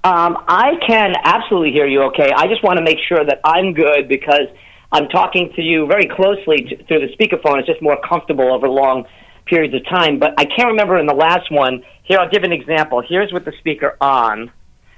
I can absolutely hear you okay. I just want to make sure that I'm good because I'm talking to you very closely through the speakerphone. It's just more comfortable over long periods of time. But I can't remember in the last one. Here, I'll give an example. Here's with the speaker on,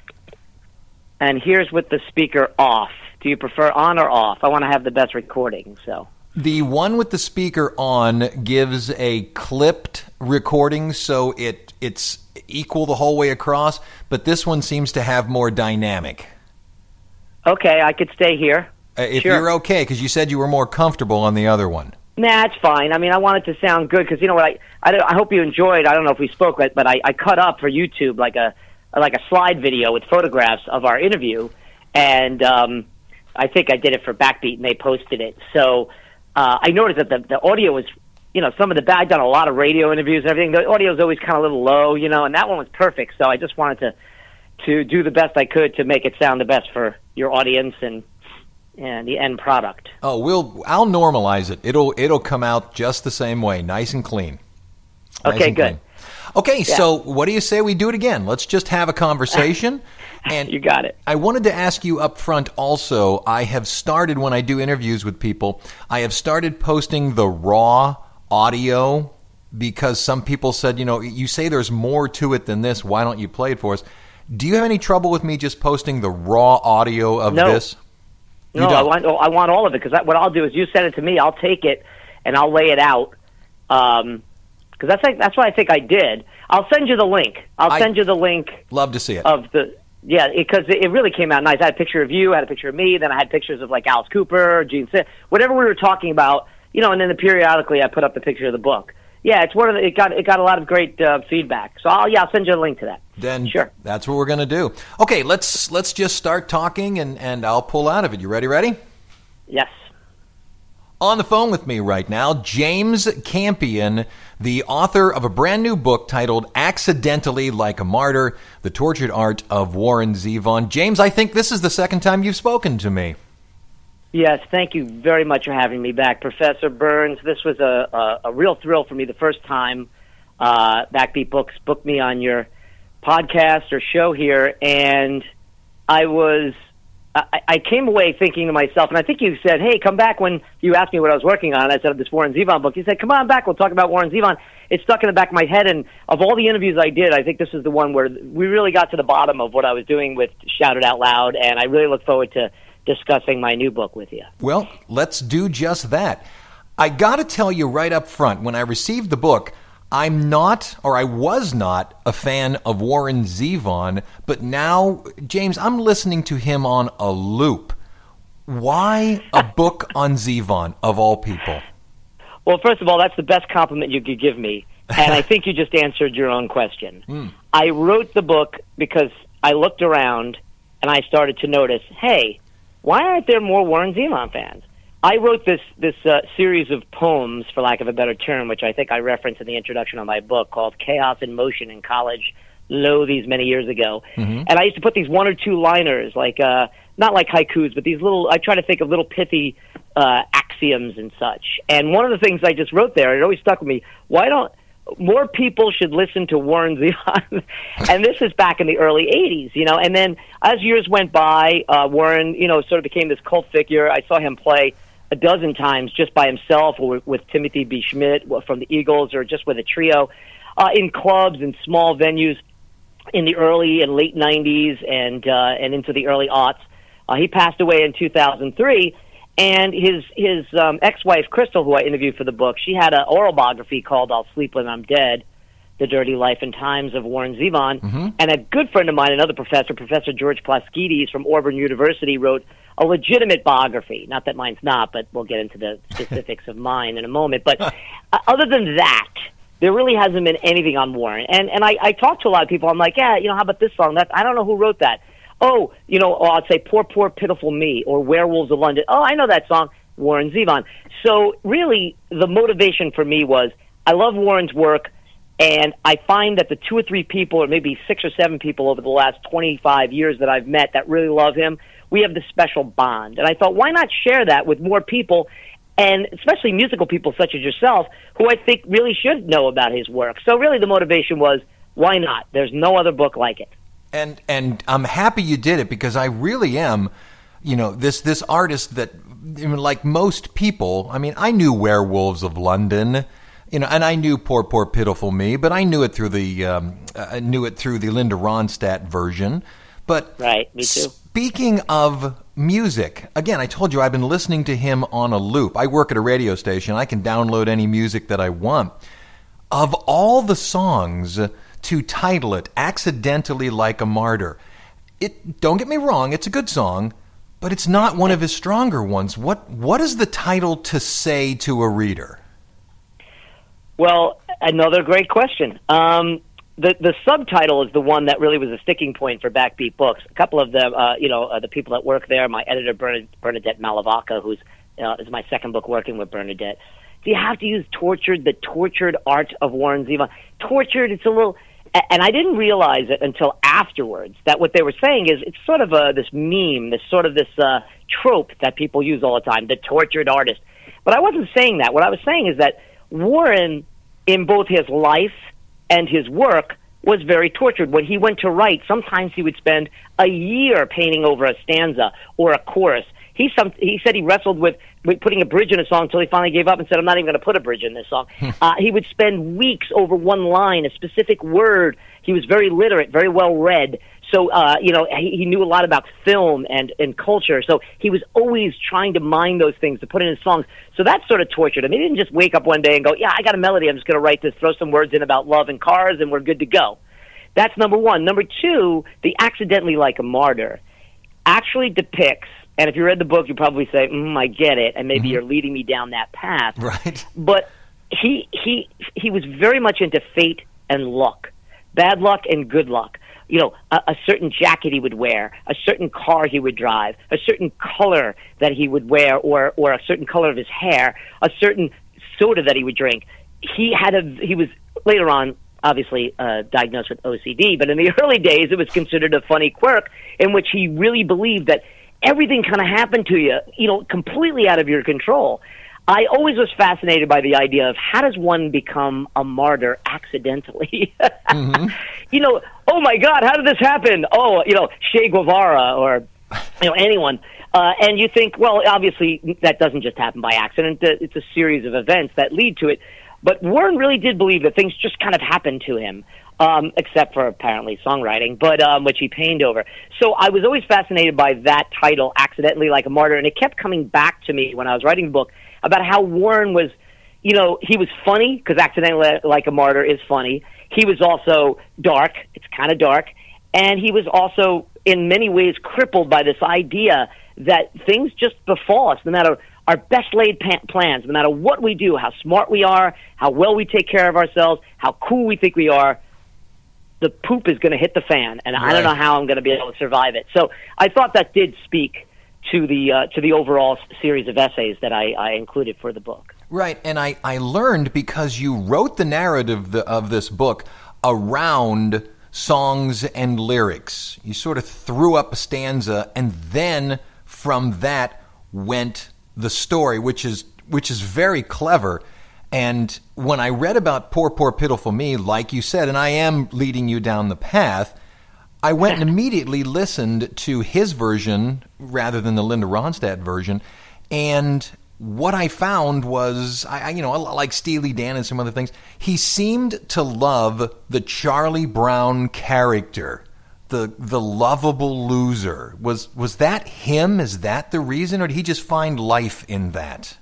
and here's with the speaker off. Do you prefer on or off? I want to have the best recording, so. The one with the speaker on gives a clipped recording, so it's equal the whole way across, but this one seems to have more dynamic. Okay, I could stay here. If Sure. you're okay, because you said you were more comfortable on the other one. Nah, it's fine. I mean, I want it to sound good because you know what? I hope you enjoyed. I don't know if we spoke, but I cut up for YouTube like a slide video with photographs of our interview, and I think I did it for Backbeat, and they posted it. So I noticed that the audio was, you know, some of the I've done a lot of radio interviews and everything. The audio is always kind of a little low, you know, and that one was perfect. So I just wanted to do the best I could to make it sound the best for your audience and the end product. Oh, I'll normalize it. It'll come out just the same way, nice and clean. Nice Okay, and good. clean. Okay, Yeah. so what do you say we do it again? Let's just have a conversation. And You got it. I wanted to ask you up front also, I have started, when I do interviews with people, I have started posting the raw audio because some people said, you know, you say there's more to it than this. Why don't you play it for us? Do you have any trouble with me just posting the raw audio of this? No, I want all of it because what I'll do is you send it to me, I'll take it and I'll lay it out. Because that's what I think I did. I'll send you the link. I'll send you the link. Love to see it. Because it really came out nice. I had a picture of you, I had a picture of me, then I had pictures of like Alice Cooper, Gene Simmons, whatever we were talking about, you know. And then periodically I put up the picture of the book. Yeah, it's it got a lot of great feedback. So I'll send you a link to that. Then sure, that's what we're going to do. Okay, let's just start talking, and I'll pull out of it. You ready? Yes. On the phone with me right now, James Campion, the author of a brand new book titled Accidentally Like a Martyr, The Tortured Art of Warren Zevon. James, I think this is the second time you've spoken to me. Yes, thank you very much for having me back, Professor Burns. This was a real thrill for me the first time Backbeat Books booked me on your podcast or show here, and I came away thinking to myself, and I think you said, hey, come back when you asked me what I was working on. I said, this Warren Zevon book. You said, come on back, we'll talk about Warren Zevon. It stuck in the back of my head, and of all the interviews I did, I think this is the one where we really got to the bottom of what I was doing with Shout It Out Loud, and I really look forward to discussing my new book with you. Well, let's do just that. I got to tell you right up front, when I received the book, I was not a fan of Warren Zevon, but now, James, I'm listening to him on a loop. Why a book on Zevon, of all people? Well, first of all, that's the best compliment you could give me, and I think you just answered your own question. I wrote the book because I looked around and I started to notice, hey, why aren't there more Warren Zevon fans? I wrote this series of poems, for lack of a better term, which I think I referenced in the introduction of my book, called Chaos in Motion in college, these many years ago. And I used to put these one or two liners, like not like haikus, but these little, I try to think of little pithy axioms and such. And one of the things I just wrote there, it always stuck with me, more people should listen to Warren Zevon. And this is back in the early 80s, you know. And then as years went by, Warren, you know, sort of became this cult figure. I saw him play a dozen times just by himself or with Timothy B. Schmidt from the Eagles or just with a trio in clubs and small venues in the early and late 90s and into the early aughts. He passed away in 2003. And his ex-wife, Crystal, who I interviewed for the book, she had an oral biography called I'll Sleep When I'm Dead, The Dirty Life and Times of Warren Zevon. And a good friend of mine, another professor, Professor George Plaskides from Auburn University, wrote a legitimate biography. Not that mine's not, but we'll get into the specifics of mine in a moment. But other than that, there really hasn't been anything on Warren. And I talked to a lot of people. I'm like, yeah, you know, how about this song? I don't know who wrote that. Oh, you know, I'd say Poor, Poor, Pitiful Me or Werewolves of London. Oh, I know that song, Warren Zevon. So really the motivation for me was I love Warren's work, and I find that the 2 or 3 people or maybe 6 or 7 people over the last 25 years that I've met that really love him, we have this special bond. And I thought, why not share that with more people, and especially musical people such as yourself, who I think really should know about his work. So really the motivation was, why not? There's no other book like it. And I'm happy you did it, because I really am, this artist that, like most people, I mean, I knew Werewolves of London, and I knew Poor Poor Pitiful Me, but I knew it through the Linda Ronstadt version. But right, me too. Speaking of music, again, I told you I've been listening to him on a loop. I work at a radio station. I can download any music that I want. Of all the songs to title it Accidentally Like a Martyr, don't get me wrong, it's a good song, but it's not one of his stronger ones. What is the title to say to a reader? Well, another great question. The subtitle is the one that really was a sticking point for Backbeat Books. A couple of them, the people that work there, my editor, Bernadette Malavacca, who's is my second book working with Bernadette. Do you have to use tortured, the tortured art of Warren Zevon? Tortured, it's a little... And I didn't realize it until afterwards that what they were saying is it's sort of this meme, this trope that people use all the time, the tortured artist. But I wasn't saying that. What I was saying is that Warren, in both his life and his work, was very tortured. When he went to write, sometimes he would spend a year painting over a stanza or a chorus. He said he wrestled with putting a bridge in a song until he finally gave up and said, I'm not even going to put a bridge in this song. He would spend weeks over one line, a specific word. He was very literate, very well read. So, he knew a lot about film and culture. So he was always trying to mine those things to put in his songs. So that sort of tortured him. He didn't just wake up one day and go, yeah, I got a melody. I'm just going to write this, throw some words in about love and cars, and we're good to go. That's number one. Number two, the Accidentally Like a Martyr actually depicts, and if you read the book, you probably say, I get it, and maybe you're leading me down that path. Right. But he was very much into fate and luck, bad luck and good luck. A certain jacket he would wear, a certain car he would drive, a certain color that he would wear, or a certain color of his hair, a certain soda that he would drink. He was later on obviously diagnosed with OCD, but in the early days it was considered a funny quirk in which he really believed that everything kind of happened to you, completely out of your control. I always was fascinated by the idea of how does one become a martyr accidentally? Oh my God, how did this happen? Oh, Che Guevara or, anyone. And you think, well, obviously that doesn't just happen by accident. It's a series of events that lead to it. But Warren really did believe that things just kind of happened to him, except for apparently songwriting, but which he pained over. So I was always fascinated by that title, Accidentally Like a Martyr, and it kept coming back to me when I was writing the book about how Warren was, he was funny, because Accidentally Like a Martyr is funny. He was also dark. It's kind of dark. And he was also, in many ways, crippled by this idea that things just befall us, no matter our best laid plans, no matter what we do, how smart we are, how well we take care of ourselves, how cool we think we are, the poop is going to hit the fan, and I don't know how I'm going to be able to survive it. So I thought that did speak to the overall series of essays that I included for the book. Right, and I learned, because you wrote the narrative of this book around songs and lyrics. You sort of threw up a stanza, and then from that went the story, which is very clever. And when I read about Poor Poor Pitiful Me, like you said, and I am leading you down the path, I went and immediately listened to his version rather than the Linda Ronstadt version. And what I found was, like Steely Dan and some other things, he seemed to love the Charlie Brown character, the lovable loser. Was that him? Is that the reason, or did he just find life in that?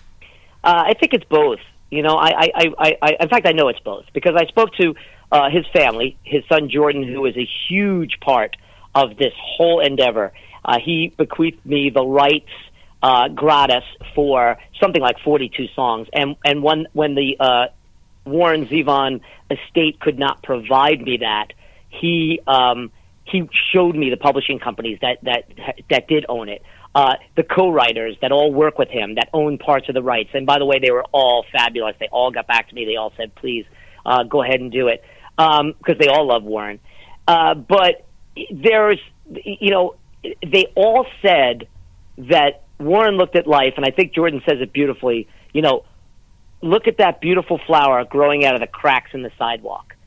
I think it's both. In fact, I know it's both, because I spoke to his family, his son Jordan, who is a huge part of this whole endeavor. He bequeathed me the rights gratis for something like 42 songs, and when the Warren Zevon estate could not provide me that, he showed me the publishing companies that did own it. The co-writers that all work with him, that own parts of the rights. And by the way, they were all fabulous. They all got back to me. They all said, please, go ahead and do it, because they all love Warren. But there's, they all said that Warren looked at life, and I think Jordan says it beautifully, look at that beautiful flower growing out of the cracks in the sidewalk.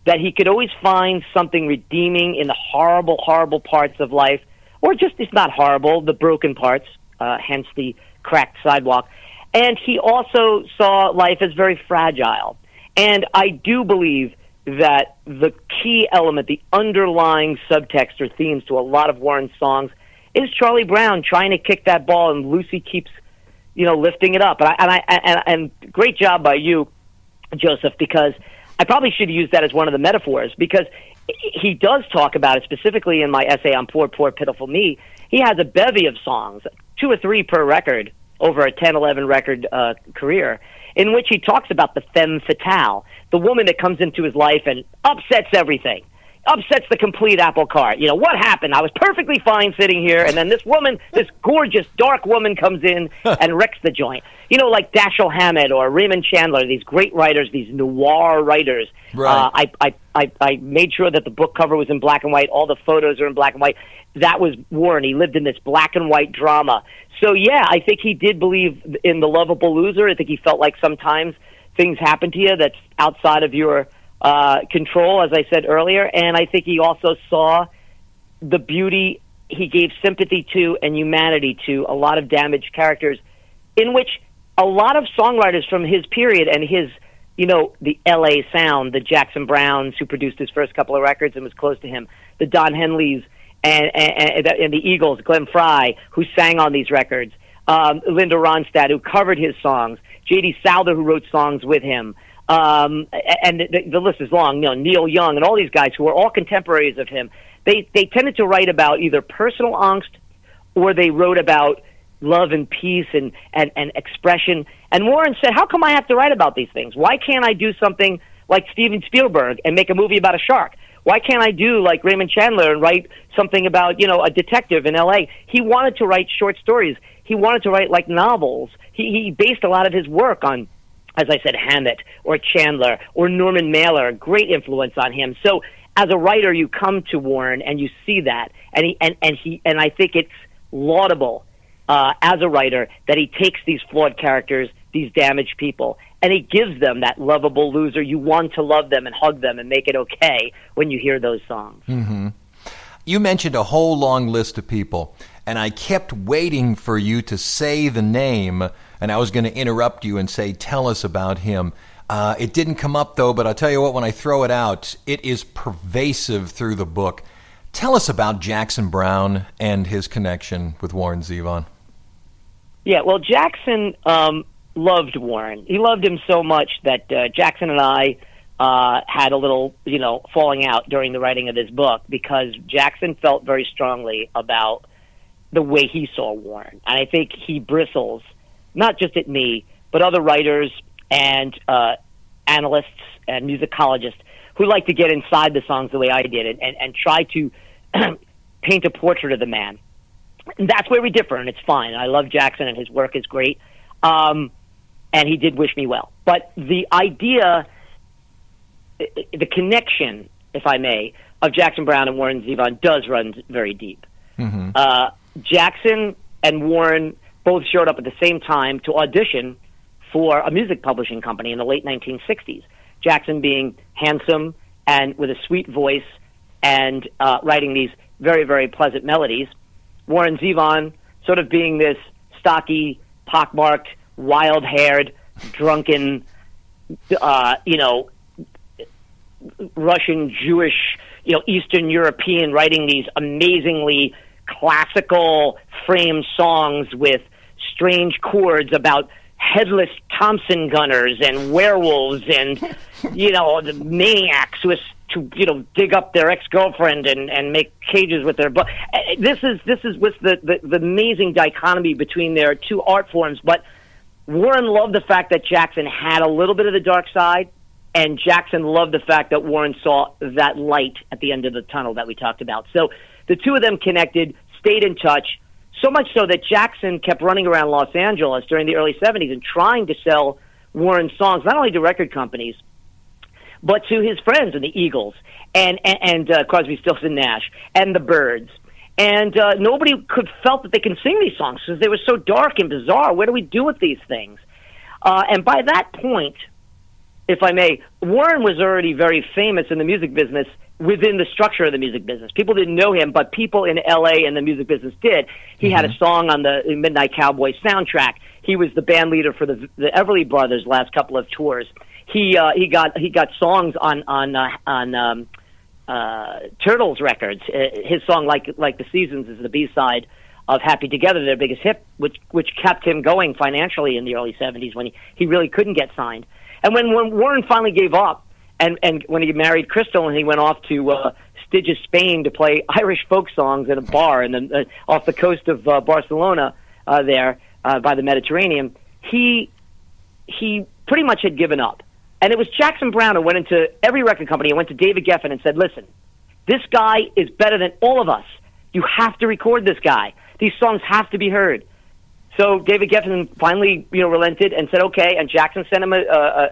that he could always find something redeeming in the horrible, horrible parts of life, or just, it's not horrible, the broken parts, hence the cracked sidewalk. And he also saw life as very fragile. And I do believe that the key element, the underlying subtext or themes to a lot of Warren's songs is Charlie Brown trying to kick that ball, and Lucy keeps, lifting it up. And great job by you, Joseph, because I probably should use that as one of the metaphors, because he does talk about it specifically in my essay on Poor, Poor, Pitiful Me. He has a bevy of songs, 2 or 3 per record, over a 10, 11 record career, in which he talks about the femme fatale, the woman that comes into his life and upsets everything, upsets the complete apple cart. What happened? I was perfectly fine sitting here, and then this woman, this gorgeous, dark woman comes in and wrecks the joint. Like Dashiell Hammett or Raymond Chandler, these great writers, these noir writers. Right. I made sure that the book cover was in black and white. All the photos are in black and white. That was Warren. He lived in this black and white drama. So, yeah, I think he did believe in the lovable loser. I think he felt like sometimes things happen to you that's outside of your control, as I said earlier. And I think he also saw the beauty. He gave sympathy to and humanity to a lot of damaged characters, in which a lot of songwriters from his period and his, the L.A. sound, the Jackson Browns, who produced his first couple of records and was close to him, the Don Henleys, and the Eagles, Glenn Frey, who sang on these records, Linda Ronstadt, who covered his songs, J.D. Souther, who wrote songs with him, and the list is long, Neil Young, and all these guys who were all contemporaries of him. They tended to write about either personal angst, or they wrote about love and peace and expression. And Warren said, how come I have to write about these things? Why can't I do something like Steven Spielberg and make a movie about a shark? Why can't I do like Raymond Chandler and write something about, a detective in L.A.? He wanted to write short stories. He wanted to write like novels. He based a lot of his work on, as I said, Hammett or Chandler or Norman Mailer, a great influence on him. So as a writer, you come to Warren and you see that, and I think it's laudable as a writer that he takes these flawed characters, these damaged people, and he gives them that lovable loser. You want to love them and hug them and make it okay when you hear those songs. Mm-hmm. You mentioned a whole long list of people, and I kept waiting for you to say the name, and I was going to interrupt you and say, tell us about him. It didn't come up, though, but I'll tell you what, when I throw it out, it is pervasive through the book. Tell us about Jackson Browne and his connection with Warren Zevon. Yeah, well, Jackson loved Warren. He loved him so much that Jackson and I had a little, falling out during the writing of this book, because Jackson felt very strongly about the way he saw Warren. And I think he bristles, not just at me, but other writers and analysts and musicologists who like to get inside the songs the way I did and try to paint a portrait of the man. And that's where we differ, and it's fine. I love Jackson, and his work is great. And he did wish me well. But the idea, the connection, if I may, of Jackson Browne and Warren Zevon does run very deep. Mm-hmm. Jackson and Warren both showed up at the same time to audition for a music publishing company in the late 1960s. Jackson being handsome and with a sweet voice and writing these very, very pleasant melodies. Warren Zevon sort of being this stocky, pockmarked, wild-haired, drunken, Russian, Jewish, Eastern European, writing these amazingly classical frame songs with strange chords about headless Thompson gunners and werewolves and, the maniacs who to dig up their ex-girlfriend and make cages with their this is what's the amazing dichotomy between their two art forms. But Warren loved the fact that Jackson had a little bit of the dark side, and Jackson loved the fact that Warren saw that light at the end of the tunnel that we talked about. So the two of them connected, stayed in touch, so much so that Jackson kept running around Los Angeles during the early 70s and trying to sell Warren's songs, not only to record companies, but to his friends in the Eagles and Crosby, Stills and Nash and the Byrds. And nobody felt that they can sing these songs because they were so dark and bizarre. What do we do with these things? And by that point, if I may, Warren was already very famous in the music business within the structure of the music business. People didn't know him, but people in L.A. and the music business did. He had a song on the Midnight Cowboy soundtrack. He was the band leader for the Everly Brothers' last couple of tours. He got songs on Turtles records. His song like the Seasons is the B-side of Happy Together, their biggest hit, which kept him going financially in the early 70s when he really couldn't get signed. And when Warren finally gave up, and when he married Crystal and he went off to Stygia, Spain to play Irish folk songs in a bar and then off the coast of Barcelona there by the Mediterranean, he pretty much had given up. And it was Jackson Browne who went into every record company and went to David Geffen and said, listen, this guy is better than all of us. You have to record this guy. These songs have to be heard. So David Geffen finally, relented and said, okay, and Jackson sent him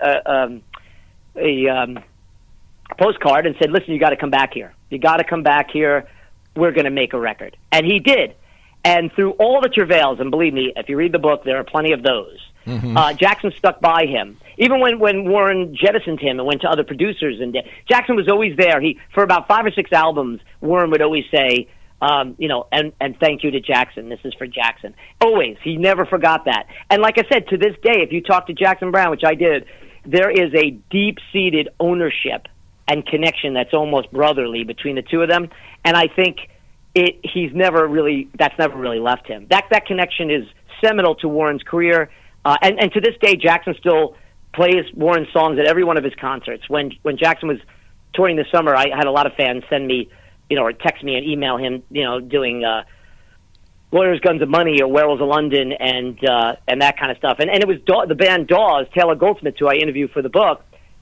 a postcard and said, listen, you got to come back here. You got to come back here. We're going to make a record. And he did. And through all the travails, and believe me, if you read the book, there are plenty of those, Jackson stuck by him. Even when Warren jettisoned him and went to other producers, and Jackson was always there. For about 5 or 6 albums, Warren would always say, and thank you to Jackson. This is for Jackson. Always. He never forgot that. And like I said, to this day, if you talk to Jackson Browne, which I did, there is a deep-seated ownership and connection that's almost brotherly between the two of them. And I think that's never really left him. That connection is seminal to Warren's career. And to this day, Jackson still plays Warren's songs at every one of his concerts. When Jackson was touring this summer, I had a lot of fans send me, or text me and email him, doing Lawyers, Guns, and Money or Werewolves of London and that kind of stuff. And it was the band Dawes, Taylor Goldsmith, who I interviewed for the book.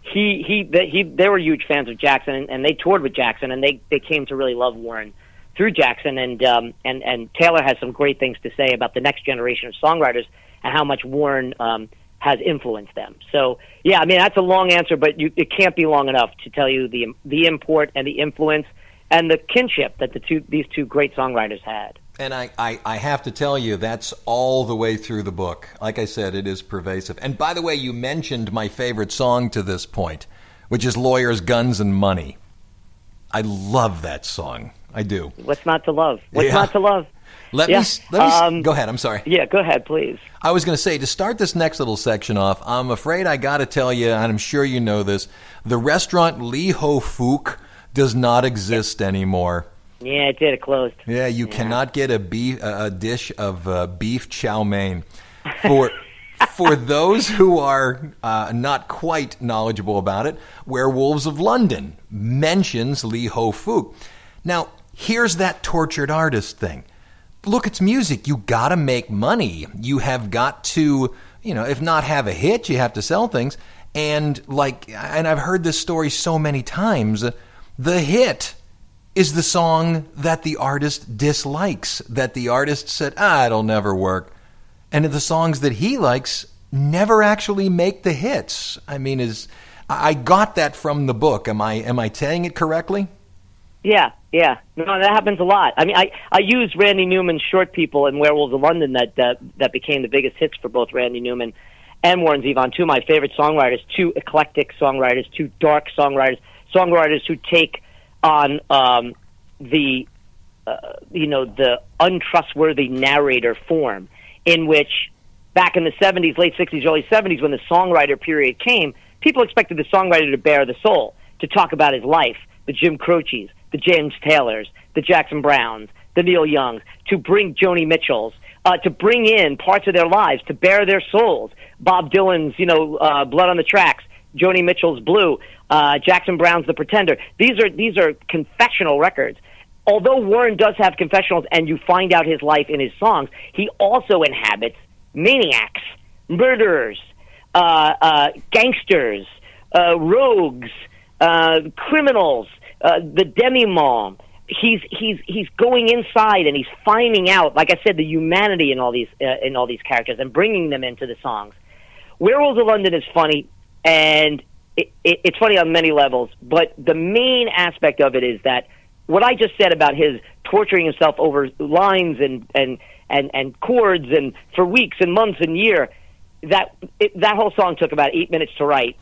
They were huge fans of Jackson, and they toured with Jackson, and they came to really love Warren through Jackson. And Taylor has some great things to say about the next generation of songwriters and how much Warren has influenced them. So, yeah, I mean, that's a long answer, but it can't be long enough to tell you the import and the influence and the kinship that these two great songwriters had. And I have to tell you, that's all the way through the book. Like I said, it is pervasive. And by the way, you mentioned my favorite song to this point, which is Lawyers, Guns, and Money. I love that song. I do. What's not to love? What's not to love? Let me go ahead. I'm sorry. Yeah, go ahead, please. I was going to say, to start this next little section off, I'm afraid I got to tell you, and I'm sure you know this, the restaurant Lee Ho Fook does not exist anymore. Yeah, it did. It closed. Yeah, you cannot get a dish of beef chow mein. For those who are not quite knowledgeable about it, Werewolves of London mentions Lee Ho Fook. Now, here's that tortured artist thing. Look, it's music. You got to make money. You have got to, if not have a hit, you have to sell things. And I've heard this story so many times, the hit is the song that the artist dislikes, that the artist said, it'll never work. And the songs that he likes never actually make the hits. I mean, I got that from the book. Am I saying it correctly? Yeah. No, that happens a lot. I mean, I used Randy Newman's Short People and Werewolves of London that became the biggest hits for both Randy Newman and Warren Zevon, two of my favorite songwriters, two eclectic songwriters, two dark songwriters who take on the untrustworthy narrator form, in which back in the 70s, late 60s, early 70s, when the songwriter period came, people expected the songwriter to bare the soul, to talk about his life, the Jim Croces, the James Taylors, the Jackson Browns, the Neil Youngs, to bring Joni Mitchells, to bring in parts of their lives, to bare their souls. Bob Dylan's, Blood on the Tracks, Joni Mitchell's Blue, Jackson Brown's The Pretender. These are confessional records. Although Warren does have confessionals and you find out his life in his songs, he also inhabits maniacs, murderers, gangsters, rogues, criminals, the demi-monde. He's going inside and he's finding out, like I said, the humanity in all these characters and bringing them into the songs. Werewolves of London is funny, and it's funny on many levels, but the main aspect of it is that what I just said about his torturing himself over lines and chords and for weeks and months and year, that whole song took about 8 minutes to write.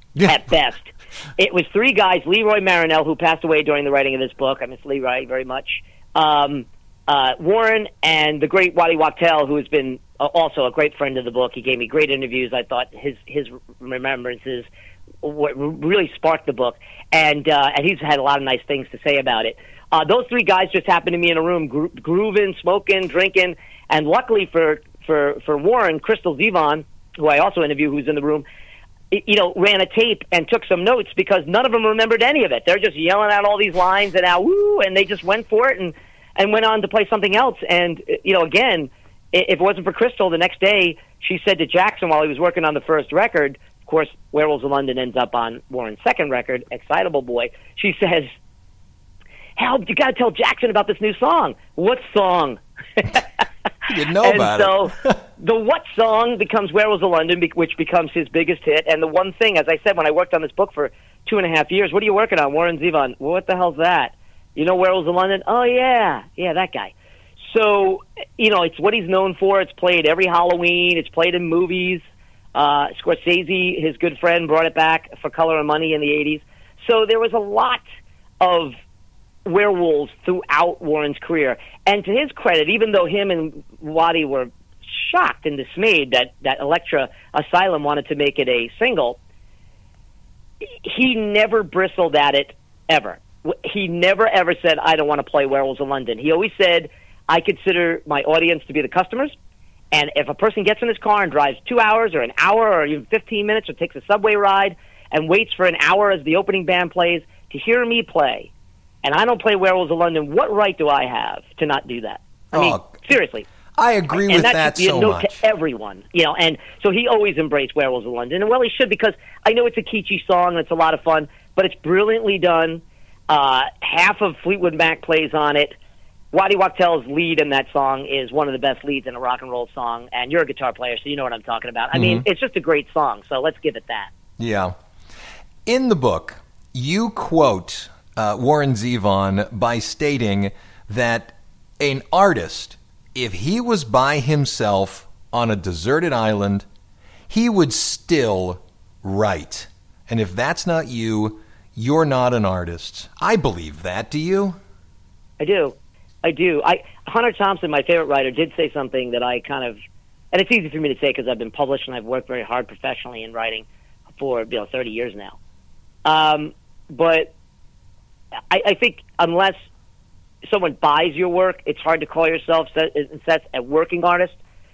at best. It was three guys, Leroy Marinell, who passed away during the writing of this book. I miss Leroy very much. Warren and the great Waddy Wachtel, who has been also a great friend of the book. He gave me great interviews. I thought his remembrances really sparked the book, and he's had a lot of nice things to say about it. Those three guys just happened to be in a room, grooving, smoking, drinking, and luckily for Warren, Crystal Zevon, who I also interviewed, who's in the room, ran a tape and took some notes because none of them remembered any of it. They're just yelling out all these lines and now woo, and they just went for it and went on to play something else. And again, if it wasn't for Crystal, the next day she said to Jackson while he was working on the first record, of course, Werewolves of London ends up on Warren's second record, Excitable Boy. She says, "Help! You got to tell Jackson about this new song." What song? You didn't know about it. So the What song becomes Werewolves of London, which becomes his biggest hit. And the one thing, as I said, when I worked on this book for 2.5 years, what are you working on? Warren Zevon. Well, what the hell's that? Werewolves of London? Oh, yeah, that guy. So, it's what he's known for. It's played every Halloween. It's played in movies. Scorsese, his good friend, brought it back for Color and Money in the 80s. So there was a lot of werewolves throughout Warren's career. And to his credit, even though him and Waddy were shocked and dismayed that Elektra Asylum wanted to make it a single, he never bristled at it, ever. He never, ever said, "I don't want to play Werewolves of London." He always said, "I consider my audience to be the customers, and if a person gets in his car and drives 2 hours or an hour or even 15 minutes or takes a subway ride and waits for an hour as the opening band plays to hear me play, and I don't play Werewolves of London, what right do I have to not do that?" I mean, seriously. I agree with that so much. To everyone, and so he always embraced Werewolves of London, and well, he should, because I know it's a kitschy song and it's a lot of fun, but it's brilliantly done. Half of Fleetwood Mac plays on it. Waddy Wachtel's lead in that song is one of the best leads in a rock and roll song, and you're a guitar player, so you know what I'm talking about. I mean, it's just a great song, so let's give it that. Yeah. In the book, you quote Warren Zevon by stating that an artist, if he was by himself on a deserted island, he would still write. And if that's not you, you're not an artist. I believe that. Do you? I do. Hunter Thompson, my favorite writer, did say something that I kind of, and it's easy for me to say because I've been published and I've worked very hard professionally in writing for 30 years now. But I think unless someone buys your work, it's hard to call yourself a working artist.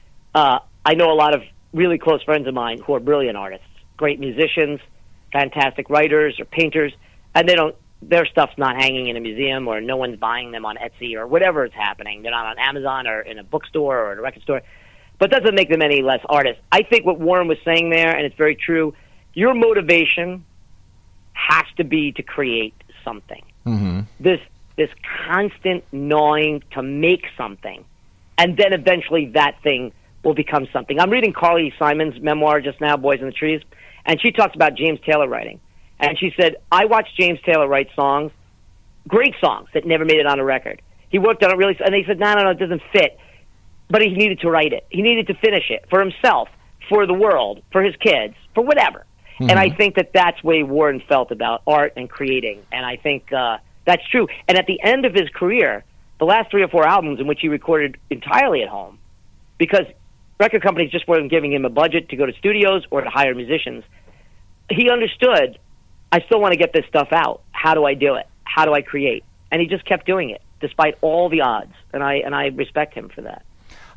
I know a lot of really close friends of mine who are brilliant artists, great musicians, fantastic writers or painters, and their stuff's not hanging in a museum or no one's buying them on Etsy or whatever is happening. They're not on Amazon or in a bookstore or at a record store. But that doesn't make them any less artists. I think what Warren was saying there, and it's very true, your motivation has to be to create something. Mm-hmm. This constant gnawing to make something, and then eventually that thing will become something. I'm reading Carly Simon's memoir just now, Boys in the Trees, and she talks about James Taylor writing. And she said, I watched James Taylor write songs, great songs that never made it on a record. He worked on it really, and they said, no, it doesn't fit. But he needed to write it. He needed to finish it for himself, for the world, for his kids, for whatever. Mm-hmm. And I think that's the way Warren felt about art and creating. And I think that's true. And at the end of his career, the last 3 or 4 albums in which he recorded entirely at home, because record companies just weren't giving him a budget to go to studios or to hire musicians, he understood, I still want to get this stuff out. How do I do it? How do I create? And he just kept doing it, despite all the odds. And I respect him for that.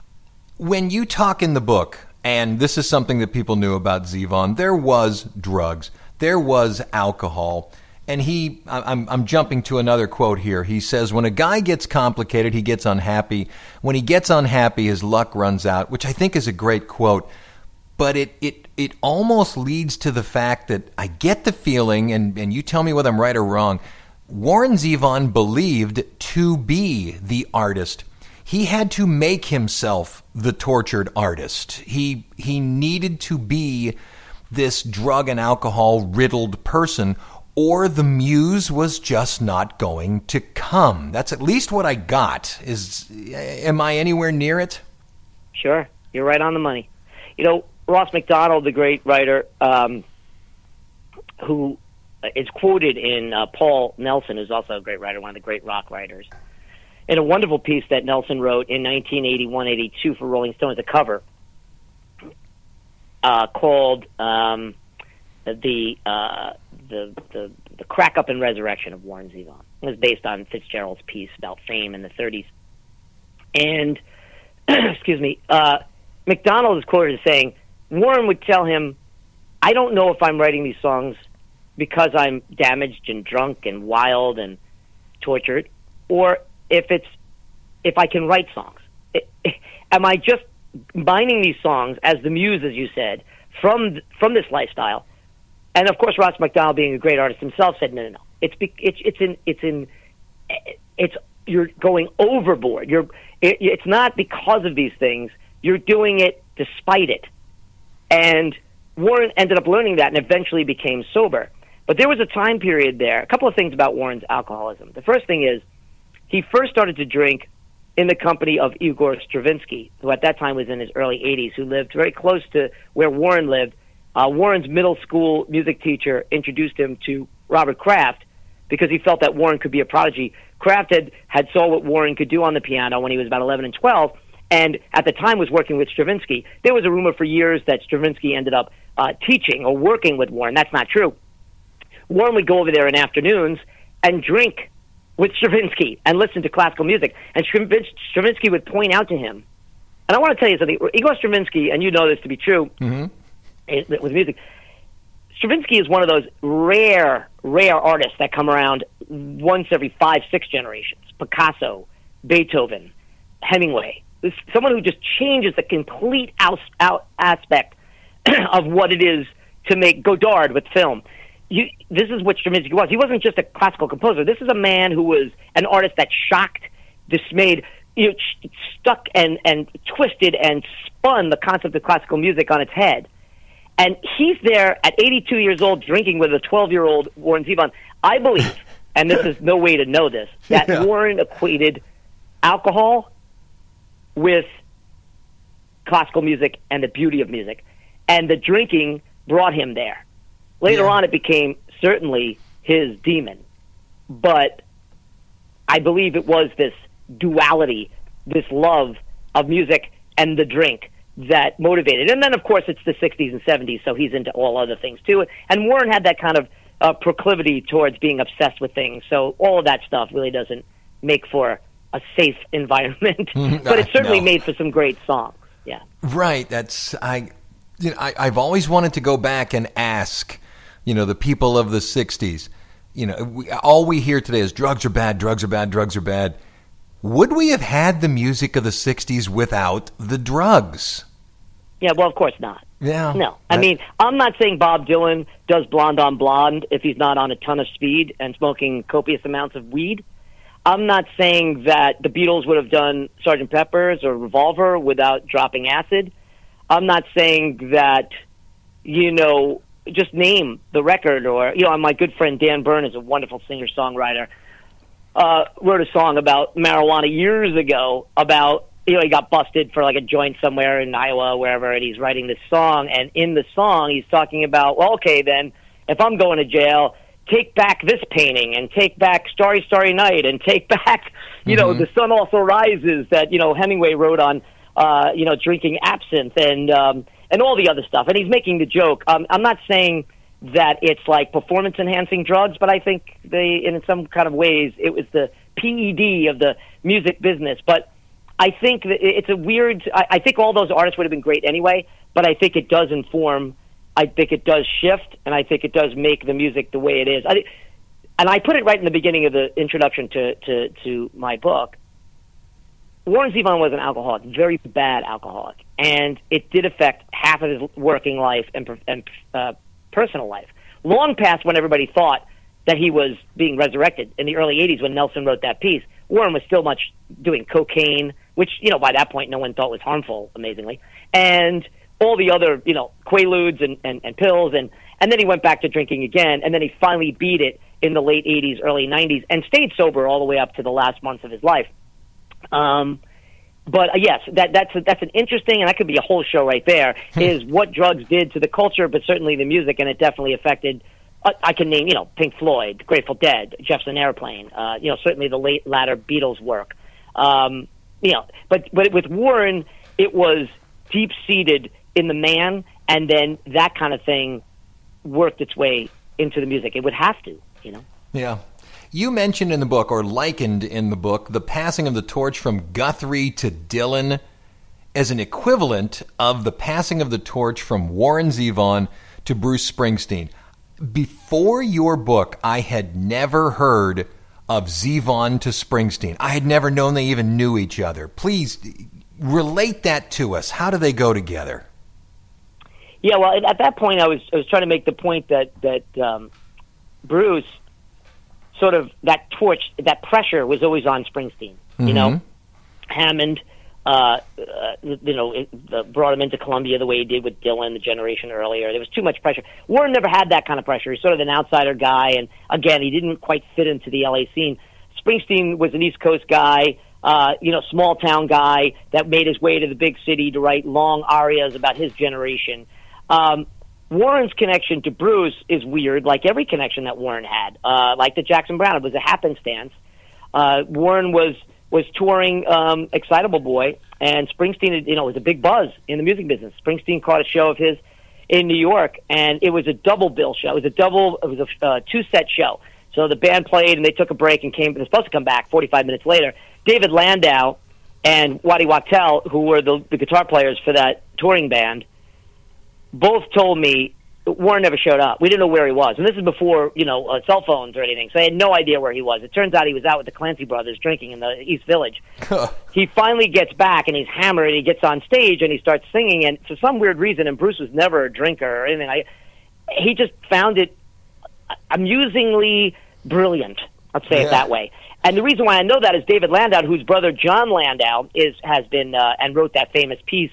When you talk in the book, and this is something that people knew about Zevon, there was drugs, there was alcohol, and I'm jumping to another quote here. He says, when a guy gets complicated, he gets unhappy. When he gets unhappy, his luck runs out, which I think is a great quote. But it almost leads to the fact that I get the feeling, and you tell me whether I'm right or wrong, Warren Zevon believed to be the artist. He had to make himself the tortured artist. He needed to be this drug and alcohol riddled person, or the muse was just not going to come. That's at least what I got. Am I anywhere near it? Sure. You're right on the money. Ross MacDonald, the great writer, who is quoted in Paul Nelson, who's also a great writer, one of the great rock writers, in a wonderful piece that Nelson wrote in 1981-82 for Rolling Stone as a cover, called the Crack Up and Resurrection of Warren Zevon. It was based on Fitzgerald's piece about fame in the 30s. And, excuse me, McDonald is quoted as saying, Warren would tell him, I don't know if I'm writing these songs because I'm damaged and drunk and wild and tortured, or if I can write songs. Am I just mining these songs as the muse, as you said, from this lifestyle? And of course, Ross McDonald, being a great artist himself, said, no. You're going overboard. It's not because of these things. You're doing it despite it. And Warren ended up learning that and eventually became sober. But there was a time period there. A couple of things about Warren's alcoholism. The first thing is he first started to drink in the company of Igor Stravinsky, who at that time was in his early 80s, who lived very close to where Warren lived. Warren's middle school music teacher introduced him to Robert Kraft because he felt that Warren could be a prodigy. Kraft had saw what Warren could do on the piano when he was about 11 and 12, and at the time was working with Stravinsky. There was a rumor for years that Stravinsky ended up teaching or working with Warren. That's not true. Warren would go over there in afternoons and drink with Stravinsky and listen to classical music. And Stravinsky would point out to him, and I want to tell you something, Igor Stravinsky, and you know this to be true with music, Stravinsky is one of those rare artists that come around once every 5-6 generations. Picasso, Beethoven, Hemingway. Someone who just changes the complete aspect of what it is to make Godard with film. This is what Stravinsky was. He wasn't just a classical composer. This is a man who was an artist that shocked, dismayed, stuck and twisted and spun the concept of classical music on its head. And he's there at 82 years old drinking with a 12-year-old Warren Zevon. I believe, and this is no way to know this, that Warren equated alcohol with classical music and the beauty of music. And the drinking brought him there. Later on, it became certainly his demon. But I believe it was this duality, this love of music and the drink that motivated. And then, of course, it's the 60s and 70s, so he's into all other things, too. And Warren had that kind of proclivity towards being obsessed with things. So all of that stuff really doesn't make for a safe environment. But it certainly made for some great songs. Yeah. Right. I've always wanted to go back and ask, the people of the 60s, all we hear today is drugs are bad, drugs are bad, drugs are bad. Would we have had the music of the 60s without the drugs? Yeah, well, of course not. Yeah. No. I mean, I'm not saying Bob Dylan does Blonde on Blonde if he's not on a ton of speed and smoking copious amounts of weed. I'm not saying that the Beatles would have done Sgt. Pepper's or Revolver without dropping acid. I'm not saying that, just name the record or, my good friend Dan Byrne is a wonderful singer-songwriter, wrote a song about marijuana years ago about, he got busted for like a joint somewhere in Iowa, wherever, and he's writing this song. And in the song, he's talking about, well, okay, then, if I'm going to jail, take back this painting and take back Starry, Starry Night and take back, The Sun Also Rises that, Hemingway wrote on, drinking absinthe and all the other stuff. And he's making the joke. I'm not saying that it's like performance-enhancing drugs, but I think in some kind of ways, it was the PED of the music business. But I think that it's a weird... I think all those artists would have been great anyway, but I think it does inform... I think it does shift, and I think it does make the music the way it is. And I put it right in the beginning of the introduction to my book. Warren Zevon was an alcoholic, very bad alcoholic, and it did affect half of his working life and personal life. Long past when everybody thought that he was being resurrected in the early 80s when Nelson wrote that piece, Warren was still much doing cocaine, which, by that point no one thought was harmful, amazingly, and all the other, Quaaludes and pills, and then he went back to drinking again, and then he finally beat it in the late 80s, early 90s, and stayed sober all the way up to the last months of his life. But yes, that's an interesting, and that could be a whole show right there, is what drugs did to the culture, but certainly the music, and it definitely affected I can name, Pink Floyd, Grateful Dead, Jefferson Airplane, certainly the latter Beatles work. But with Warren, it was deep-seated in the man, and then that kind of thing worked its way into the music. It would have to, Yeah. You mentioned in the book, or likened in the book, the passing of the torch from Guthrie to Dylan as an equivalent of the passing of the torch from Warren Zevon to Bruce Springsteen. Before your book, I had never heard of Zevon to Springsteen. I had never known they even knew each other. Please relate that to us. How do they go together? Yeah, well, at that point, I was trying to make the point that Bruce, sort of that torch, that pressure was always on Springsteen. Hammond, brought him into Columbia the way he did with Dylan the generation earlier. There was too much pressure. Warren never had that kind of pressure. He's sort of an outsider guy, and again, he didn't quite fit into the LA scene. Springsteen was an East Coast guy, small town guy that made his way to the big city to write long arias about his generation. Warren's connection to Bruce is weird, like every connection that Warren had. Like the Jackson Browne, it was a happenstance. Warren was touring Excitable Boy, and Springsteen, was a big buzz in the music business. Springsteen caught a show of his in New York, and it was a double bill show. It was a two-set show. So the band played, and they took a break and they were supposed to come back 45 minutes later. David Landau and Waddy Wachtel, who were the guitar players for that touring band, both told me Warren never showed up. We didn't know where he was. And this is before, cell phones or anything. So I had no idea where he was. It turns out he was out with the Clancy brothers drinking in the East Village. He finally gets back, and he's hammered, and he gets on stage, and he starts singing. And for some weird reason, and Bruce was never a drinker or anything, he just found it amusingly brilliant. Let's say it that way. And the reason why I know that is David Landau, whose brother John Landau has been and wrote that famous piece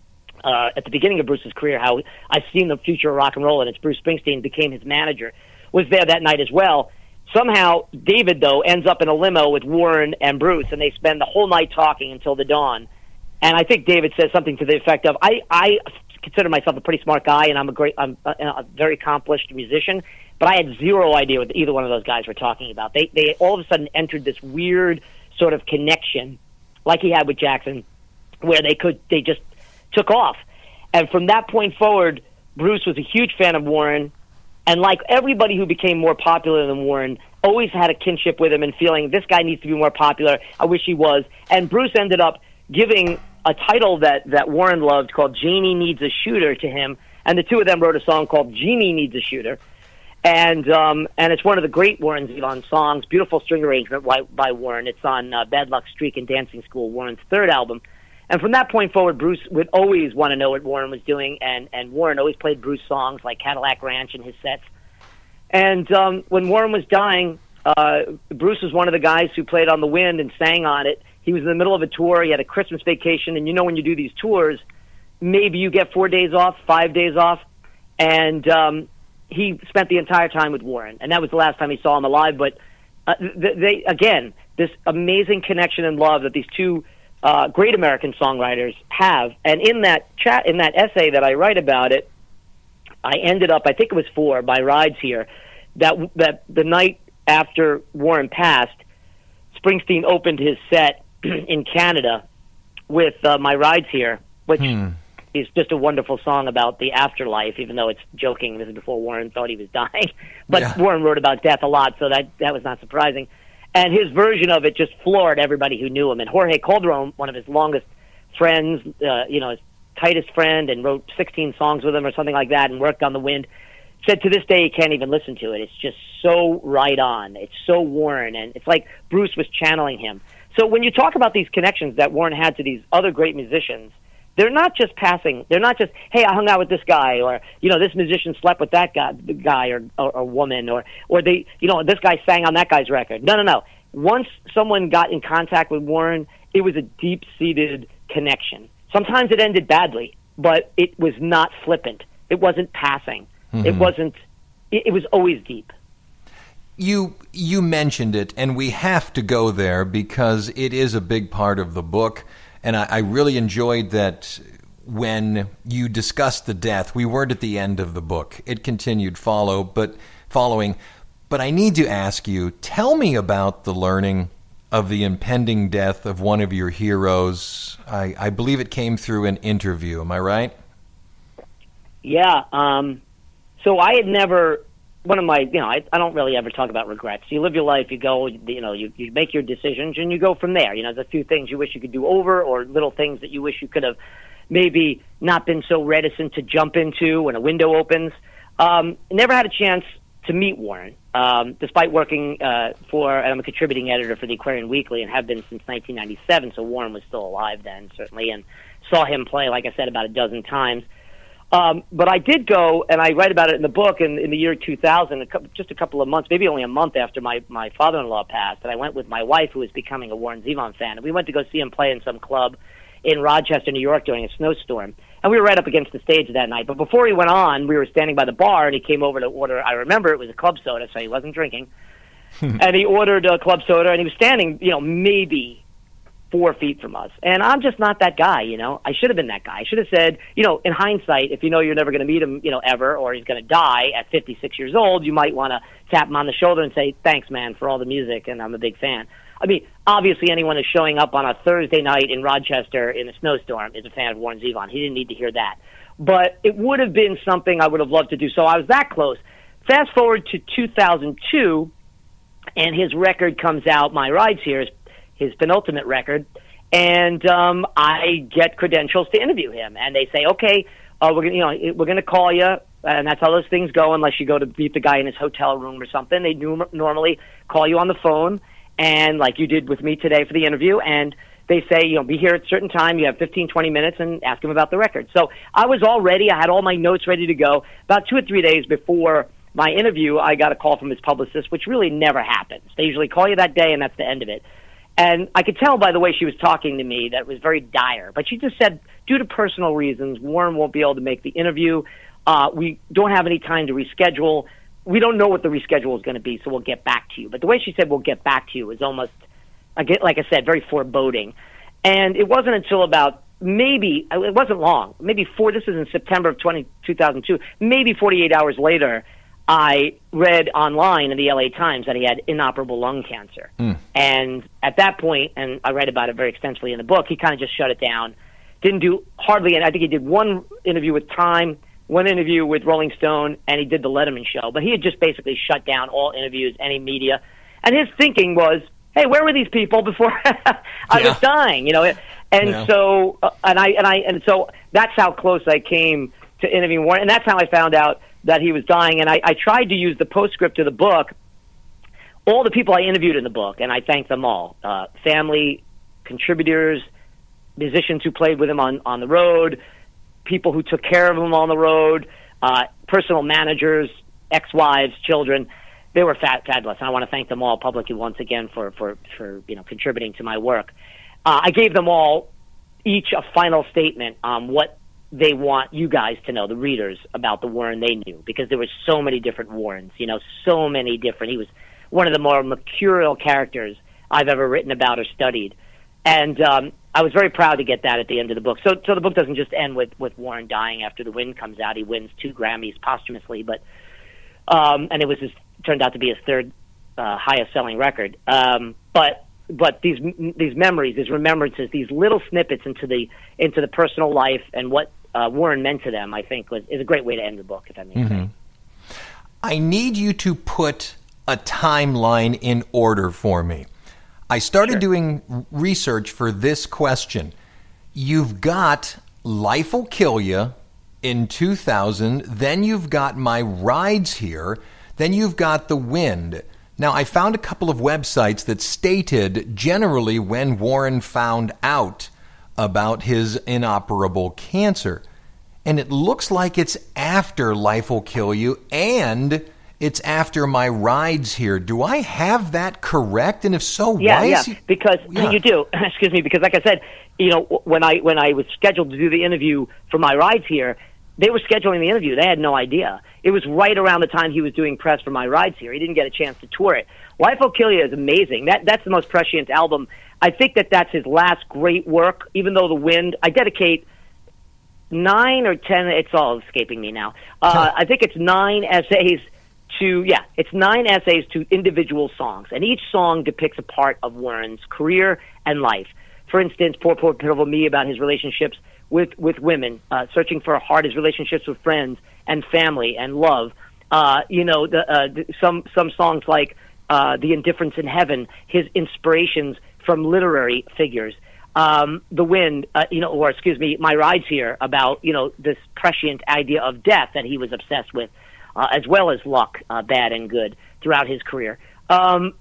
at the beginning of Bruce's career, how I've seen the future of rock and roll, and it's Bruce Springsteen became his manager, was there that night as well. Somehow, David, though, ends up in a limo with Warren and Bruce, and they spend the whole night talking until the dawn. And I think David says something to the effect of, I consider myself a pretty smart guy, and I'm a very accomplished musician, but I had zero idea what either one of those guys were talking about. They all of a sudden entered this weird sort of connection, like he had with Jackson, where they just took off. And from that point forward, Bruce was a huge fan of Warren, and like everybody who became more popular than Warren, always had a kinship with him and feeling, this guy needs to be more popular, I wish he was. And Bruce ended up giving a title that Warren loved called Janie Needs a Shooter to him, and the two of them wrote a song called Jeannie Needs a Shooter. And it's one of the great Warren Zevon songs, beautiful string arrangement by Warren. It's on Bad Luck Streak and Dancing School, Warren's third album. And from that point forward, Bruce would always want to know what Warren was doing, and Warren always played Bruce songs like Cadillac Ranch in his sets. And when Warren was dying, Bruce was one of the guys who played on The Wind and sang on it. He was in the middle of a tour. He had a Christmas vacation, and when you do these tours, maybe you get 4 days off, 5 days off, and he spent the entire time with Warren, and that was the last time he saw him alive. But they again, this amazing connection and love that these two great American songwriters have. And in that essay that I write about it, I ended up, I think it was 4, by Rides Here, that the night after Warren passed, Springsteen opened his set in Canada with My Rides Here, which is just a wonderful song about the afterlife, even though it's joking. This is before Warren thought he was dying. But Warren wrote about death a lot, so that was not surprising. And his version of it just floored everybody who knew him. And Jorge Calderon, one of his longest friends, his tightest friend, and wrote 16 songs with him or something like that and worked on The Wind, said to this day he can't even listen to it. It's just so right on. It's so Warren, and it's like Bruce was channeling him. So when you talk about these connections that Warren had to these other great musicians, they're not just passing. They're not just, hey, I hung out with this guy, or this musician slept with that guy or woman, or they, this guy sang on that guy's record. No. Once someone got in contact with Warren, it was a deep-seated connection. Sometimes it ended badly, but it was not flippant. It wasn't passing. Mm-hmm. It wasn't. It was always deep. You mentioned it, and we have to go there because it is a big part of the book. And I really enjoyed that when you discussed the death, we weren't at the end of the book. It continued follow, but following. But I need to ask you, tell me about the learning of the impending death of one of your heroes. I believe it came through an interview. Am I right? Yeah. So I had never, one of my, I don't really ever talk about regrets. You live your life, you go, you make your decisions and you go from there. There's a few things you wish you could do over, or little things that you wish you could have maybe not been so reticent to jump into when a window opens. Never had a chance to meet Warren, despite working and I'm a contributing editor for the Aquarian Weekly and have been since 1997, so Warren was still alive then, certainly, and saw him play, like I said, about a dozen times. But I did go, and I write about it in the book, in the year 2000, just a couple of months, maybe only a month after my father-in-law passed, and I went with my wife, who was becoming a Warren Zevon fan, and we went to go see him play in some club in Rochester, New York, during a snowstorm. And we were right up against the stage that night. But before he went on, we were standing by the bar, and he came over to order, I remember it was a club soda, so he wasn't drinking. And he ordered a club soda, and he was standing, maybe 4 feet from us. And I'm just not that guy, I should have been that guy. I should have said, in hindsight, if you know you're never going to meet him, ever, or he's going to die at 56 years old, you might want to tap him on the shoulder and say, thanks, man, for all the music, and I'm a big fan. I mean, obviously anyone who's showing up on a Thursday night in Rochester in a snowstorm is a fan of Warren Zevon. He didn't need to hear that. But it would have been something I would have loved to do. So I was that close. Fast forward to 2002, and his record comes out, My Rides Here, his penultimate record, and I get credentials to interview him. And they say, okay, we're going to call you, and that's how those things go unless you go to meet the guy in his hotel room or something. They normally call you on the phone, and like you did with me today for the interview, and they say, be here at a certain time, you have 15, 20 minutes, and ask him about the record. So I was all ready. I had all my notes ready to go. About 2 or 3 days before my interview, I got a call from his publicist, which really never happens. They usually call you that day, and that's the end of it. And I could tell by the way she was talking to me that it was very dire. But she just said, due to personal reasons, Warren won't be able to make the interview. We don't have any time to reschedule. We don't know what the reschedule is going to be, so we'll get back to you. But the way she said we'll get back to you is almost, like I said, very foreboding. And it wasn't until about it wasn't long, this is in September of 2002, maybe 48 hours later, I read online in the LA Times that he had inoperable lung cancer. And at that point, and I read about it very extensively in the book, he kind of just shut it down. Didn't do hardly, and I think he did one interview with Time, one interview with Rolling Stone, and he did the Letterman show. But he had just basically shut down all interviews, any media. And his thinking was, hey, where were these people before I was dying? So that's how close I came to interviewing Warren, and that's how I found out that he was dying. And I tried to use the postscript of the book, all the people I interviewed in the book, and I thanked them all, family, contributors, musicians who played with him on the road, people who took care of him on the road, personal managers, ex-wives, children. They were fabulous, and I want to thank them all publicly once again for contributing to my work. I gave them all each a final statement on what they want you guys to know, the readers, about the Warren they knew, because there were so many different Warrens, so many different. He was one of the more mercurial characters I've ever written about or studied. And I was very proud to get that at the end of the book. So the book doesn't just end with Warren dying after The Wind comes out. He wins 2 Grammys posthumously, but and it was turned out to be his third highest selling record. But these memories, these remembrances, these little snippets into the personal life and what Warren meant to them, I think is a great way to end the book, if that makes sense. I need you to put a timeline in order for me. I started doing research for this question. You've got Life'll Kill You in 2000, then you've got My Rides Here, then you've got The Wind. Now, I found a couple of websites that stated generally when Warren found out about his inoperable cancer. And it looks like it's after Life'll Kill You and it's after My Rides Here. Do I have that correct? And if so, why is he... Because you do. Excuse me, because like I said, when I was scheduled to do the interview for My Rides Here, they were scheduling the interview. They had no idea. It was right around the time he was doing press for My Rides Here. He didn't get a chance to tour it. Life'll Kill You is amazing. That's the most prescient album. I think that's his last great work, even though The Wind, I dedicate 9 or 10, it's all escaping me now. I think it's 9 essays it's 9 essays to individual songs, and each song depicts a part of Warren's career and life. For instance, Poor Poor Pitiful Me, about his relationships with women, Searching for a Heart, his relationships with friends and family and love. Some songs like The Indifference in Heaven, his inspirations from literary figures. The Wind, My Rides Here, about, this prescient idea of death that he was obsessed with, as well as luck, bad and good, throughout his career. But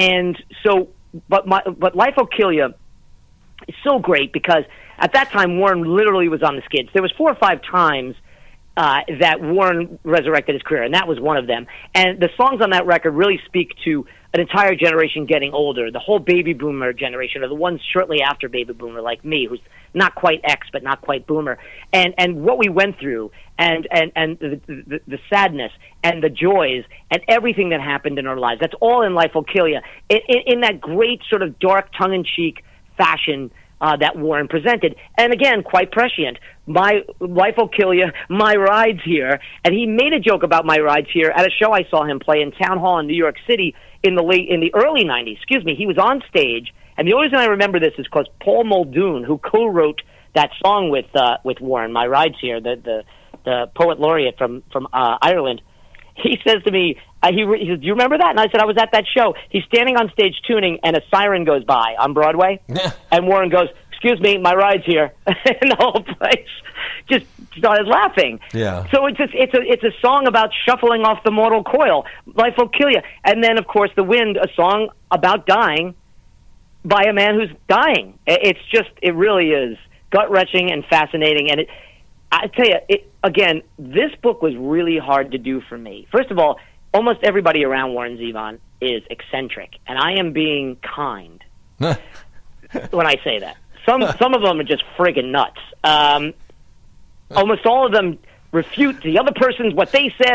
Life Kill Ya is so great because at that time Warren literally was on the skids. There was 4 or 5 times that Warren resurrected his career, and that was one of them. And the songs on that record really speak to an entire generation getting older, the whole baby boomer generation, or the ones shortly after baby boomer, like me, who's not quite X but not quite boomer, and what we went through, and the sadness and the joys and everything that happened in our lives. That's all in Life Will Kill Ya, in that great sort of dark, tongue-in-cheek fashion that Warren presented. And again, quite prescient. My Life Will Kill Ya, My Rides Here. And he made a joke about My Rides Here at a show I saw him play in Town Hall in New York City in the early 90s. He was on stage. And the only reason I remember this is because Paul Muldoon, who co-wrote that song with Warren, My Rides Here, the poet laureate from Ireland, he says to me, he says, do you remember that? And I said, I was at that show. He's standing on stage tuning, and a siren goes by on Broadway. And Warren goes, excuse me, my ride's here. And the whole place just started laughing. Yeah. So it's a song about shuffling off the mortal coil. Life Will Kill Ya. And then, of course, The Wind, a song about dying by a man who's dying. It really is gut-wrenching and fascinating. And I tell you, again, this book was really hard to do for me. First of all, almost everybody around Warren Zevon is eccentric, and I am being kind when I say that. Some of them are just friggin' nuts. Almost all of them refute the other person's what they said,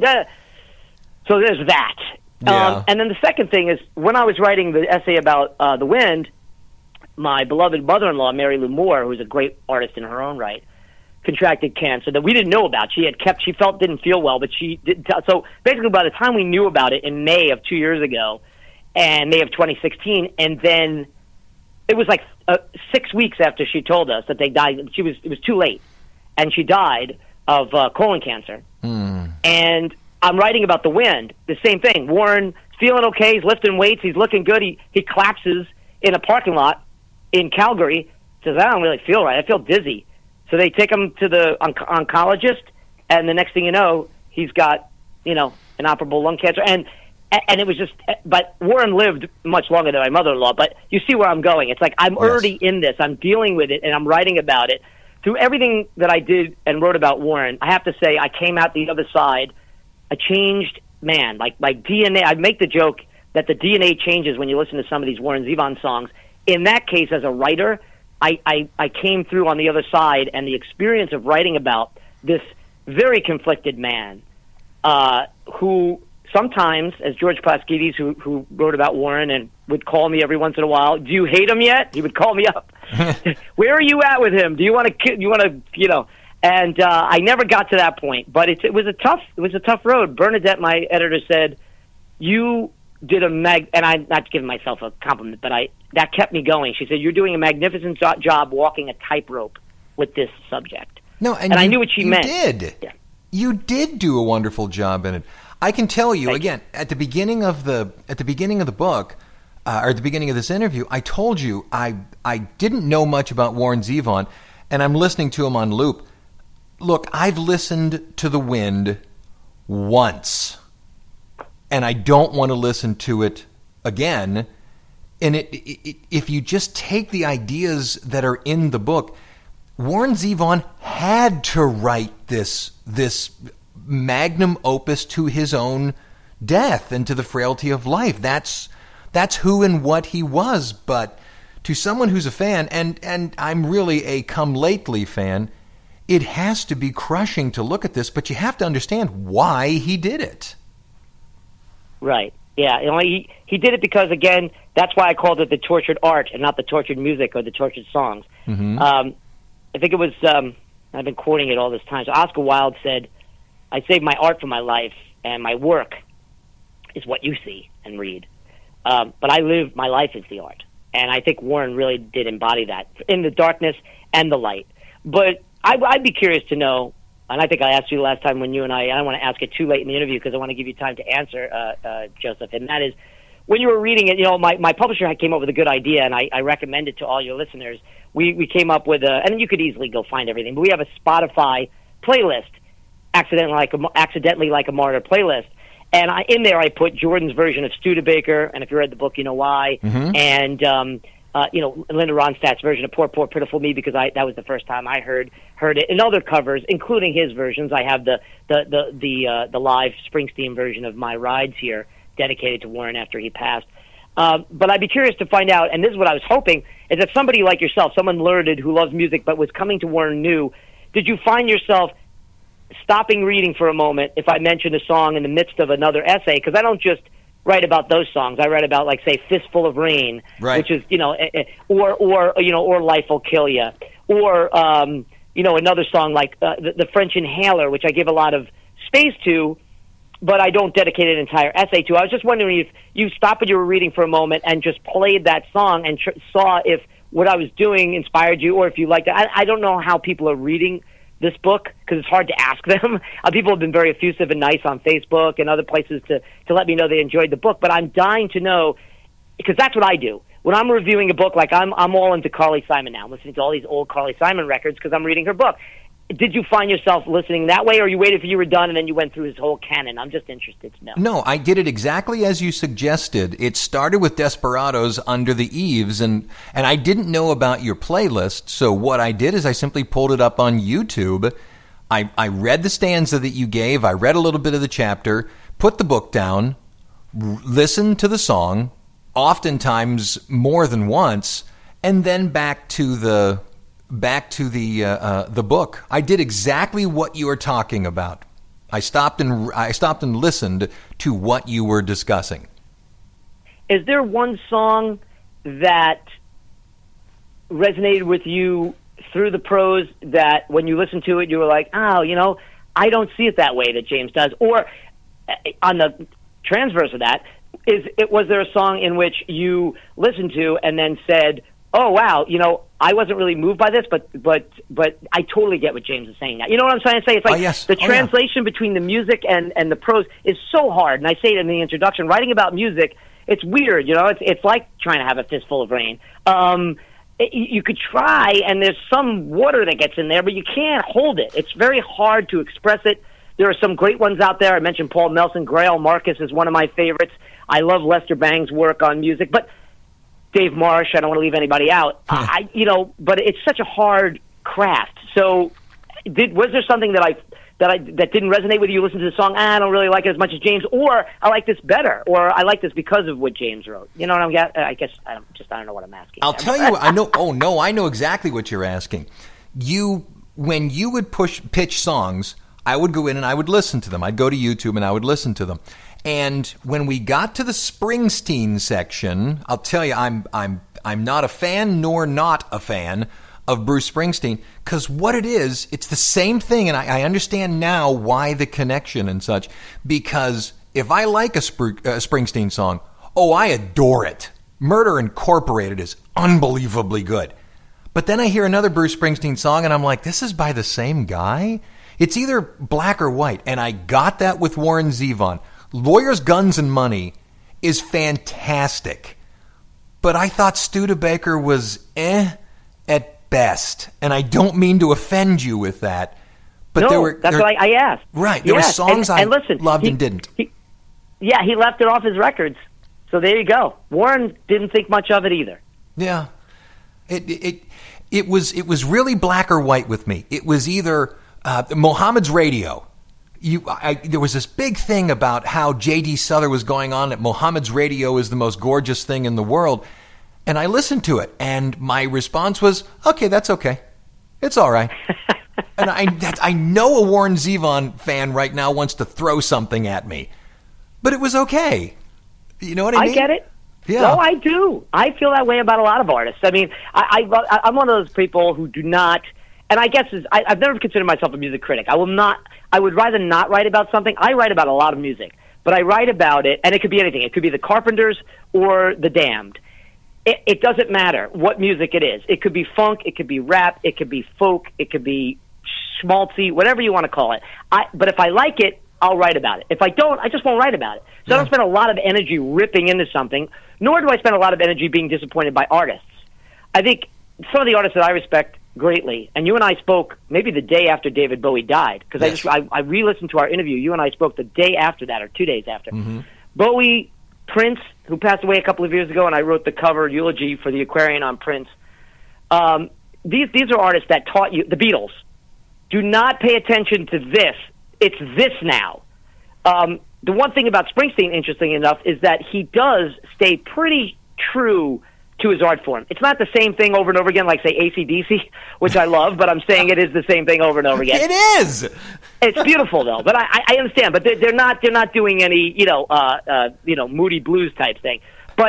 so there's that. Yeah. And then the second thing is, when I was writing the essay about The Wind, my beloved mother-in-law, Mary Lou Moore, who's a great artist in her own right, contracted cancer that we didn't know about. She felt didn't feel well, but she didn't tell. So basically, by the time we knew about it in May of 2 years ago, and May of 2016, and then it was like 6 weeks after she told us that they died. It was too late, and she died of colon cancer. And I'm writing about The Wind, the same thing. Warren feeling okay, he's lifting weights, he's looking good. He collapses in a parking lot in Calgary. Says, I don't really feel right. I feel dizzy. So they take him to the oncologist, and the next thing you know, he's got, inoperable lung cancer. And it was just, but Warren lived much longer than my mother-in-law. But you see where I'm going. It's like I'm already in this. I'm dealing with it, and I'm writing about it. Through everything that I did and wrote about Warren, I have to say I came out the other side a changed man. Like my DNA, I make the joke that the DNA changes when you listen to some of these Warren Zevon songs. In that case, as a writer, I came through on the other side, and the experience of writing about this very conflicted man who sometimes, as George Plaskides, who wrote about Warren and would call me every once in a while, do you hate him yet? He would call me up. Where are you at with him? Do you want to, And I never got to that point, but it was a tough road. Bernadette, my editor, said, you did and I'm not giving myself a compliment, but that kept me going. She said, you're doing a magnificent job walking a tightrope with this subject. No, and I knew what she meant. You did. Yeah. You did do a wonderful job in it. I can tell you again at the beginning of the book, or at the beginning of this interview, I told you I didn't know much about Warren Zevon, and I'm listening to him on loop. Look, I've listened to The Wind once, and I don't want to listen to it again. And if you just take the ideas that are in the book, Warren Zevon had to write this magnum opus to his own death and to the frailty of life. That's who and what he was. But to someone who's a fan, and I'm really a come lately fan, it has to be crushing to look at this, but you have to understand why he did it. Right. Yeah. He did it because, again, that's why I called it the tortured art and not the tortured music or the tortured songs. Mm-hmm. I think it was, I've been quoting it all this time. So Oscar Wilde said, I saved my art for my life. and my work is what you see and read. But my life is the art. And I think Warren really did embody that in the darkness and the light. But I'd be curious to know, and I think I asked you last time when you and I don't want to ask it too late in the interview because I want to give you time to answer, Joseph, and that is, when you were reading it, my publisher came up with a good idea, and I recommend it to all your listeners. We came up with and you could easily go find everything, but we have a Spotify playlist, Accidentally Like a Martyr playlist. And in there I put Jordan's version of Studebaker, and if you read the book, you know why, and Linda Ronstadt's version of Poor, Poor, Pitiful Me, because that was the first time I heard it, and other covers, including his versions. I have the live Springsteen version of My Rides here, dedicated to Warren after he passed. But I'd be curious to find out, and this is what I was hoping, is that somebody like yourself, someone learned who loves music but was coming to Warren new, did you find yourself stopping reading for a moment if I mentioned a song in the midst of another essay? Because I don't just write about those songs. I write about, like, say, Fistful of Rain, which is, or Life Will Kill Ya, or, another song like the French Inhaler, which I give a lot of space to, but I don't dedicate an entire essay to. I was just wondering if you stopped what you were reading for a moment and just played that song and saw if what I was doing inspired you, or if you liked it. I don't know how people are reading this book, because it's hard to ask them. People have been very effusive and nice on Facebook and other places to let me know they enjoyed the book, but I'm dying to know, because that's what I do. When I'm reviewing a book, like I'm all into Carly Simon now. I'm listening to all these old Carly Simon records because I'm reading her book. Did you find yourself listening that way, or you waited till you were done and then you went through his whole canon? I'm just interested to know. No, I did it exactly as you suggested. It started with Desperados, Under the Eaves, and I didn't know about your playlist, so what I did is I simply pulled it up on YouTube. I read the stanza that you gave, I read a little bit of the chapter, put the book down, listened to the song, oftentimes more than once, and then back to the book. I did exactly what you are talking about. I stopped and listened to what you were discussing. Is there one song that resonated with you through the prose that when you listened to it, you were like, oh, I don't see it that way that James does? Or on the transverse of that, was there a song in which you listened to and then said, oh, wow, I wasn't really moved by this, but I totally get what James is saying now. You know what I'm trying to say? It's like the translation between the music and the prose is so hard, and I say it in the introduction. Writing about music, it's weird, it's like trying to have a fistful of rain. You could try, and there's some water that gets in there, but you can't hold it. It's very hard to express it. There are some great ones out there. I mentioned Paul Melson. Grail Marcus is one of my favorites. I love Lester Bang's work on music, but Dave Marsh, I don't want to leave anybody out. But it's such a hard craft. So, was there something that didn't resonate with you? You listened to the song, I don't really like it as much as James, or I like this better, or I like this because of what James wrote. You know what I'm getting? I guess I don't know what I'm asking. I'll tell you. I know. Oh no, I know exactly what you're asking. When you would pitch songs, I would go in and I would listen to them. I'd go to YouTube and I would listen to them. And when we got to the Springsteen section, I'll tell you, I'm not a fan nor not a fan of Bruce Springsteen, because what it is, it's the same thing, and I understand now why the connection and such, because if I like a Springsteen song, I adore it. Murder Incorporated is unbelievably good. But then I hear another Bruce Springsteen song, and I'm like, this is by the same guy? It's either black or white, and I got that with Warren Zevon. Lawyers, Guns, and Money is fantastic, but I thought Studebaker was at best, and I don't mean to offend you with that. But that's what I asked. Right, there were songs I loved and didn't. He left it off his records, so there you go. Warren didn't think much of it either. Yeah, it was really black or white with me. It was either Mohammed's Radio. There was this big thing about how J.D. Souther was going on that Mohammed's Radio is the most gorgeous thing in the world. And I listened to it, and my response was, okay, that's okay. It's all right. And I know a Warren Zevon fan right now wants to throw something at me. But it was okay. You know what I mean? I get it. Yeah. No, I do. I feel that way about a lot of artists. I mean, I'm one of those people who do not and I guess I've never considered myself a music critic. I would rather not write about something. I write about a lot of music, but I write about it, and it could be anything. It could be the Carpenters or the Damned. It doesn't matter what music it is. It could be funk, it could be rap, it could be folk, it could be schmaltzy, whatever you want to call it. But if I like it, I'll write about it. If I don't, I just won't write about it. So I don't spend a lot of energy ripping into something, nor do I spend a lot of energy being disappointed by artists. I think some of the artists that I respect greatly, and you and I spoke maybe the day after David Bowie died, because I re-listened to our interview. You and I spoke the day after that, or 2 days after. Mm-hmm. Bowie, Prince, who passed away a couple of years ago, and I wrote the cover eulogy for the Aquarian on Prince. These are artists that taught you, the Beatles, do not pay attention to this. It's this now. The one thing about Springsteen, interesting enough, is that he does stay pretty true to his art form. It's not the same thing over and over again, like, say, AC/DC, which I love, but I'm saying it is the same thing over and over again. It is! It's beautiful, though, but I understand. But they're not doing any, moody blues type thing.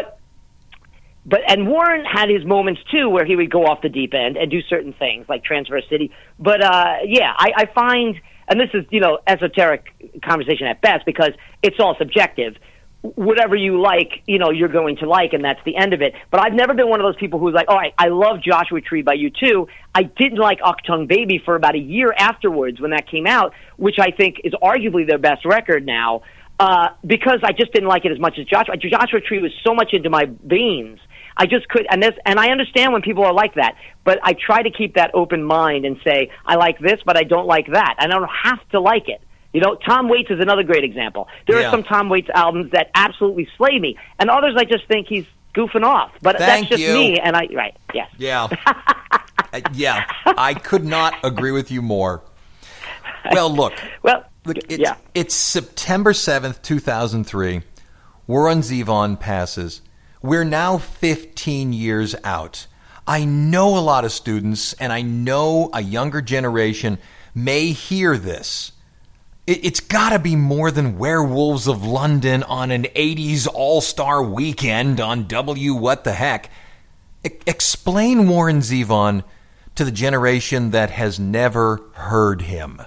And Warren had his moments, too, where he would go off the deep end and do certain things, like Transverse City. But, I find, and this is, esoteric conversation at best, because it's all subjective. Whatever you like, you're going to like, and that's the end of it. But I've never been one of those people who's like, all right, I love Joshua Tree by U2. I didn't like Achtung Baby for about a year afterwards when that came out, which I think is arguably their best record now, because I just didn't like it as much as Joshua. Joshua Tree was so much into my veins. I just could, and I understand when people are like that, but I try to keep that open mind and say, I like this, but I don't like that. I don't have to like it. Tom Waits is another great example. There are some Tom Waits albums that absolutely slay me, and others I just think he's goofing off. But that's just me, and yes. Yeah. Yeah, I could not agree with you more. Well, look. It's September 7th, 2003. Warren Zevon passes. We're now 15 years out. I know a lot of students, and I know a younger generation may hear this. It's got to be more than Werewolves of London on an 80s all-star weekend on W What the Heck. Explain Warren Zevon to the generation that has never heard him.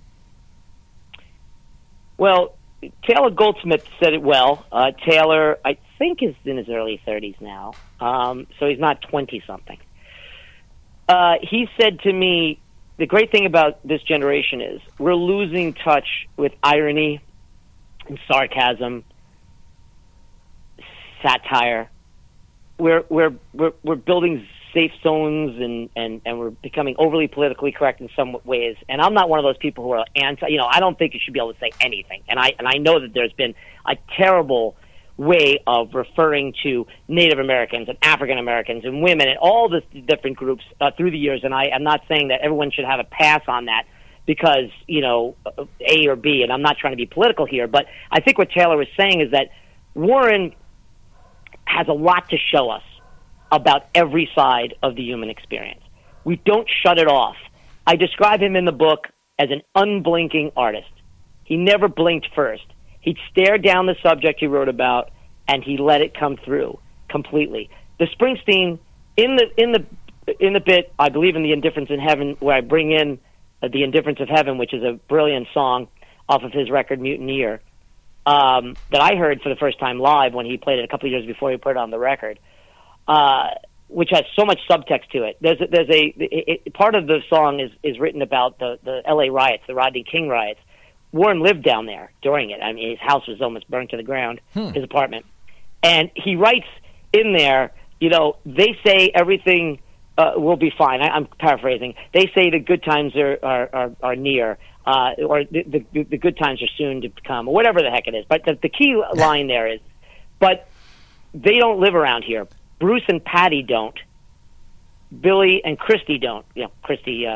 Well, Taylor Goldsmith said it well. Taylor, I think, is in his early 30s now, so he's not 20-something. He said to me, the great thing about this generation is we're losing touch with irony and sarcasm, satire. We're building safe zones and we're becoming overly politically correct in some ways. And I'm not one of those people who are anti. I don't think you should be able to say anything. And I know that there's been a terrible way of referring to Native Americans and African Americans and women and all the different groups through the years. And I'm not saying that everyone should have a pass on that because, A or B, and I'm not trying to be political here, but I think what Taylor was saying is that Warren has a lot to show us about every side of the human experience. We don't shut it off. I describe him in the book as an unblinking artist. He never blinked first. He'd stare down the subject he wrote about, and he let it come through completely. The Springsteen, in the bit, I believe in The Indifference in Heaven, where I bring in The Indifference of Heaven, which is a brilliant song off of his record Mutineer, that I heard for the first time live when he played it a couple of years before he put it on the record, which has so much subtext to it. There's part of the song is written about the L.A. riots, the Rodney King riots. Warren lived down there during it. I mean, his house was almost burned to the ground, his apartment. And he writes in there, they say everything will be fine. I'm paraphrasing. They say the good times are near, or the good times are soon to come, or whatever the heck it is. But the key line there is, but they don't live around here. Bruce and Patty don't. Billy and Christy don't. Christy,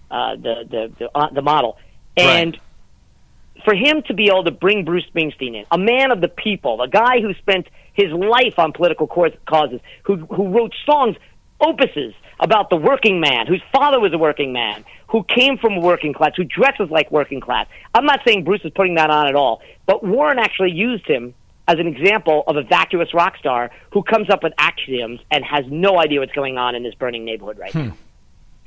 the model. And right. For him to be able to bring Bruce Springsteen in, a man of the people, a guy who spent his life on political causes, who wrote songs, opuses about the working man, whose father was a working man, who came from a working class, who dresses like working class. I'm not saying Bruce is putting that on at all, but Warren actually used him as an example of a vacuous rock star who comes up with axioms and has no idea what's going on in this burning neighborhood right now.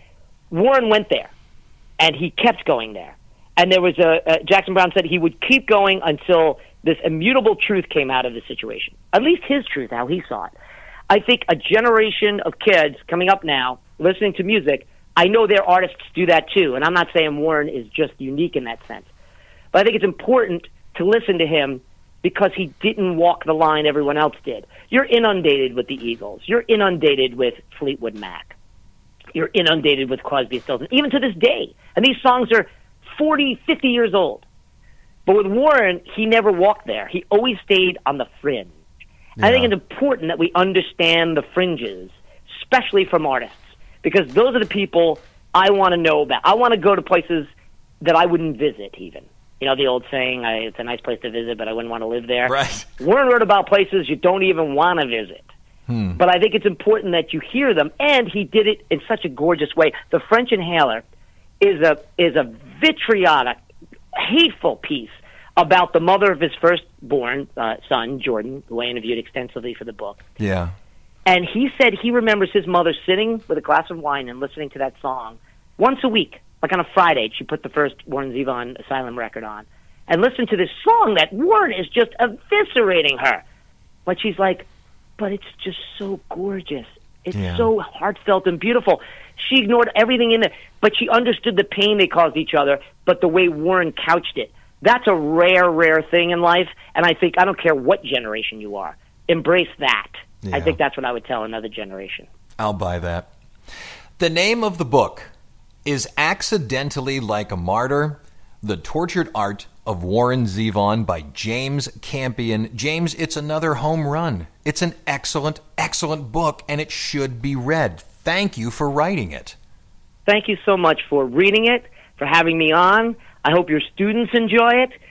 Warren went there, and he kept going there. And there was Jackson Browne said he would keep going until this immutable truth came out of the situation. At least his truth, how he saw it. I think a generation of kids coming up now, listening to music, I know their artists do that too, and I'm not saying Warren is just unique in that sense. But I think it's important to listen to him because he didn't walk the line everyone else did. You're inundated with the Eagles. You're inundated with Fleetwood Mac. You're inundated with Crosby, Stills, even to this day. And these songs are 40, 50 years old. But with Warren, he never walked there. He always stayed on the fringe. Yeah. I think it's important that we understand the fringes, especially from artists, because those are the people I want to know about. I want to go to places that I wouldn't visit even. You know, the old saying, it's a nice place to visit, but I wouldn't want to live there. Right. Warren wrote about places you don't even want to visit. But I think it's important that you hear them, and he did it in such a gorgeous way. The French Inhaler is a vitriolic, hateful piece about the mother of his firstborn son, Jordan, who I interviewed extensively for the book. Yeah. And he said he remembers his mother sitting with a glass of wine and listening to that song once a week, like on a Friday. She put the first Warren Zevon Asylum record on and listened to this song that Warren is just eviscerating her. But she's like, but it's just so gorgeous. It's so heartfelt and beautiful. She ignored everything in it, but she understood the pain they caused each other, but the way Warren couched it. That's a rare, rare thing in life, and I think I don't care what generation you are. Embrace that. Yeah. I think that's what I would tell another generation. I'll buy that. The name of the book is Accidentally Like a Martyr, The Tortured Art of Warren Zevon by James Campion. James, it's another home run. It's an excellent, excellent book, and it should be read. Thank you for writing it. Thank you so much for reading it, for having me on. I hope your students enjoy it.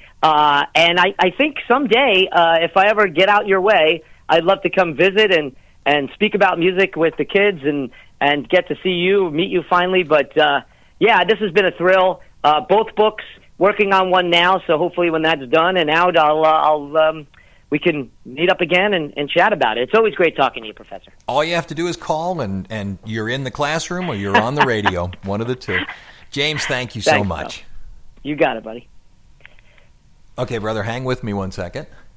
And I think someday, if I ever get out your way, I'd love to come visit and speak about music with the kids and get to see you, meet you finally. But, yeah, this has been a thrill. Both books, working on one now, so hopefully when that's done and out, we can meet up again and chat about it. It's always great talking to you, Professor. All you have to do is call, and you're in the classroom or you're on the radio, one of the two. James, thank you so much. You got it, buddy. Okay, brother, hang with me one second.